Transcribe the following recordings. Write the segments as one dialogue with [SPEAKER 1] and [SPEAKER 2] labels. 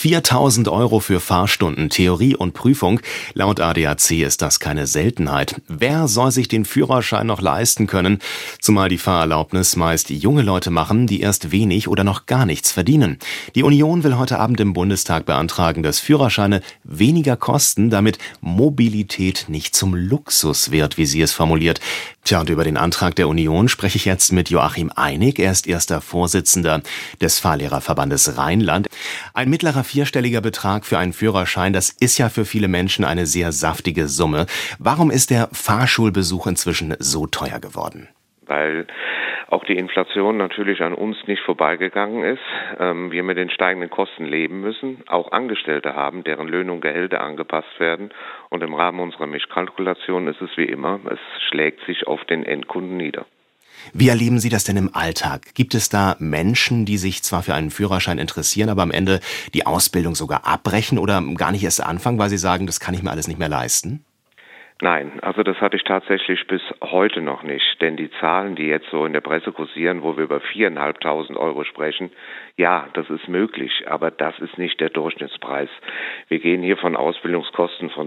[SPEAKER 1] 4.000 € für Fahrstunden, Theorie und Prüfung. Laut ADAC ist das keine Seltenheit. Wer soll sich den Führerschein noch leisten können? Zumal die Fahrerlaubnis meist junge Leute machen, die erst wenig oder noch gar nichts verdienen. Die Union will heute Abend im Bundestag beantragen, dass Führerscheine weniger kosten, damit Mobilität nicht zum Luxus wird, wie sie es formuliert. Tja, und über den Antrag der Union spreche ich jetzt mit Joachim Einig. Er ist erster Vorsitzender des Fahrlehrerverbandes Rheinland. Ein mittlerer vierstelliger Betrag für einen Führerschein, das ist ja für viele Menschen eine sehr saftige Summe. Warum ist der Fahrschulbesuch inzwischen so teuer geworden?
[SPEAKER 2] Weil auch die Inflation natürlich an uns nicht vorbeigegangen ist. Wir mit den steigenden Kosten leben müssen, auch Angestellte haben, deren Löhne und Gehälter angepasst werden. Und im Rahmen unserer Mischkalkulation ist es wie immer, es schlägt sich auf den Endkunden nieder.
[SPEAKER 1] Wie erleben Sie das denn im Alltag? Gibt es da Menschen, die sich zwar für einen Führerschein interessieren, aber am Ende die Ausbildung sogar abbrechen oder gar nicht erst anfangen, weil sie sagen, das kann ich mir alles nicht mehr leisten?
[SPEAKER 2] Nein, also das hatte ich tatsächlich bis heute noch nicht, denn die Zahlen, die jetzt so in der Presse kursieren, wo wir über 4.500 € sprechen, ja, das ist möglich, aber das ist nicht der Durchschnittspreis. Wir gehen hier von Ausbildungskosten von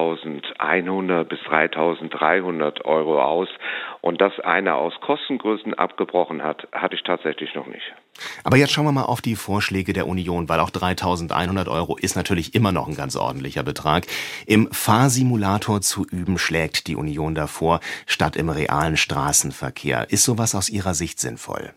[SPEAKER 2] 3.100 bis 3.300 € aus und dass einer aus Kostengrößen abgebrochen hat, hatte ich tatsächlich noch nicht.
[SPEAKER 1] Aber jetzt schauen wir mal auf die Vorschläge der Union, weil auch 3.100 € ist natürlich immer noch ein ganz ordentlicher Betrag. Im Fahrsimulator zu üben schlägt die Union davor, statt im realen Straßenverkehr. Ist sowas aus Ihrer Sicht sinnvoll?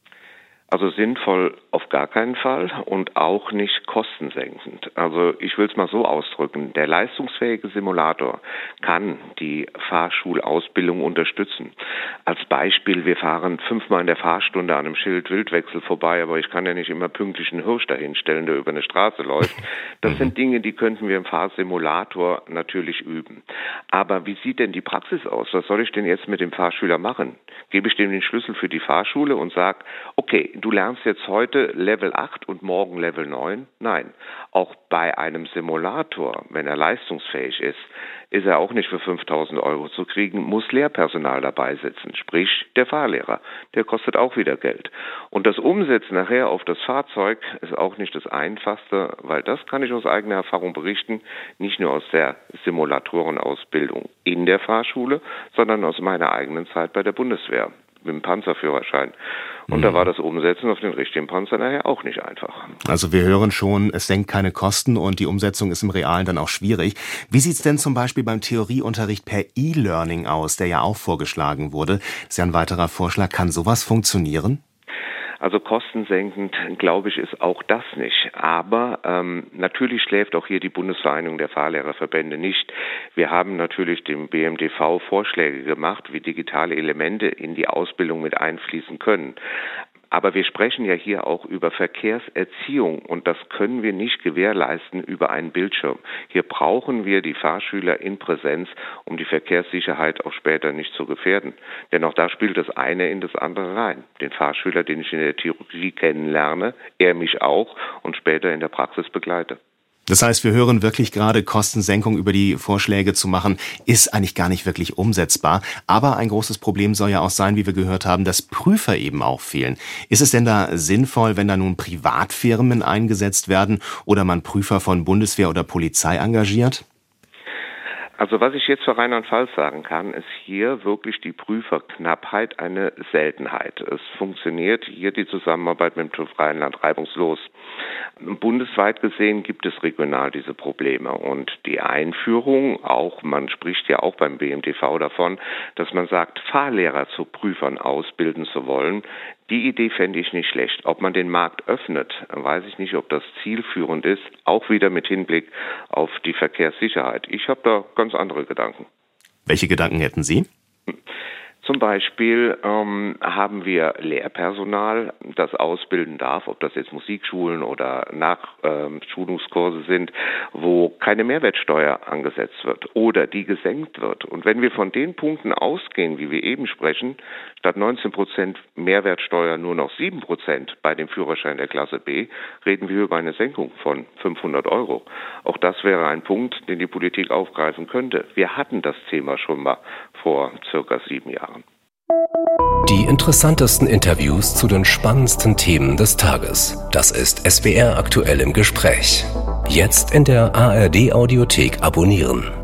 [SPEAKER 2] Also sinnvoll auf gar keinen Fall und auch nicht kostensenkend. Also ich will es mal so ausdrücken, der leistungsfähige Simulator kann die Fahrschulausbildung unterstützen. Als Beispiel, wir fahren 5-mal in der Fahrstunde an einem Schild Wildwechsel vorbei, aber ich kann ja nicht immer pünktlich einen Hirsch dahinstellen, der über eine Straße läuft. Das sind Dinge, die könnten wir im Fahrsimulator natürlich üben. Aber wie sieht denn die Praxis aus? Was soll ich denn jetzt mit dem Fahrschüler machen? Gebe ich dem den Schlüssel für die Fahrschule und sage, okay, du lernst jetzt heute Level 8 und morgen Level 9? Nein. Auch bei einem Simulator, wenn er leistungsfähig ist, ist er auch nicht für 5.000 € zu kriegen, muss Lehrpersonal dabei sitzen, sprich der Fahrlehrer. Der kostet auch wieder Geld. Und das Umsetzen nachher auf das Fahrzeug ist auch nicht das Einfachste, weil das kann ich aus eigener Erfahrung berichten, nicht nur aus der Simulatorenausbildung in der Fahrschule, sondern aus meiner eigenen Zeit bei der Bundeswehr mit dem Panzerführerschein. Und da war das Umsetzen auf den richtigen Panzer nachher auch nicht einfach.
[SPEAKER 1] Also wir hören schon, es senkt keine Kosten und die Umsetzung ist im Realen dann auch schwierig. Wie sieht's denn zum Beispiel beim Theorieunterricht per E-Learning aus, der ja auch vorgeschlagen wurde? Das ist ja ein weiterer Vorschlag. Kann sowas funktionieren?
[SPEAKER 2] Also kostensenkend, glaube ich, ist auch das nicht. Aber natürlich schläft auch hier die Bundesvereinigung der Fahrlehrerverbände nicht. Wir haben natürlich dem BMDV Vorschläge gemacht, wie digitale Elemente in die Ausbildung mit einfließen können. Aber wir sprechen ja hier auch über Verkehrserziehung und das können wir nicht gewährleisten über einen Bildschirm. Hier brauchen wir die Fahrschüler in Präsenz, um die Verkehrssicherheit auch später nicht zu gefährden. Denn auch da spielt das eine in das andere rein. Den Fahrschüler, den ich in der Theorie kennenlerne, er mich auch und später in der Praxis begleite.
[SPEAKER 1] Das heißt, wir hören wirklich gerade, Kostensenkung über die Vorschläge zu machen, ist eigentlich gar nicht wirklich umsetzbar. Aber ein großes Problem soll ja auch sein, wie wir gehört haben, dass Prüfer eben auch fehlen. Ist es denn da sinnvoll, wenn da nun Privatfirmen eingesetzt werden oder man Prüfer von Bundeswehr oder Polizei engagiert?
[SPEAKER 2] Also was ich jetzt für Rheinland-Pfalz sagen kann, ist hier wirklich die Prüferknappheit eine Seltenheit. Es funktioniert hier die Zusammenarbeit mit dem TÜV Rheinland reibungslos. Bundesweit gesehen gibt es regional diese Probleme und die Einführung, auch man spricht ja auch beim BMTV davon, dass man sagt, Fahrlehrer zu Prüfern ausbilden zu wollen. Die Idee fände ich nicht schlecht. Ob man den Markt öffnet, weiß ich nicht, ob das zielführend ist, auch wieder mit Hinblick auf die Verkehrssicherheit. Ich habe da ganz andere Gedanken.
[SPEAKER 1] Welche Gedanken hätten Sie?
[SPEAKER 2] Zum Beispiel haben wir Lehrpersonal, das ausbilden darf, ob das jetzt Musikschulen oder Nachschulungskurse sind, wo keine Mehrwertsteuer angesetzt wird oder die gesenkt wird. Und wenn wir von den Punkten ausgehen, wie wir eben sprechen, statt 19% Mehrwertsteuer nur noch 7% bei dem Führerschein der Klasse B, reden wir über eine Senkung von 500 €. Auch das wäre ein Punkt, den die Politik aufgreifen könnte. Wir hatten das Thema schon mal vor circa 7 Jahren.
[SPEAKER 3] Die interessantesten Interviews zu den spannendsten Themen des Tages. Das ist SWR aktuell im Gespräch. Jetzt in der ARD Audiothek abonnieren.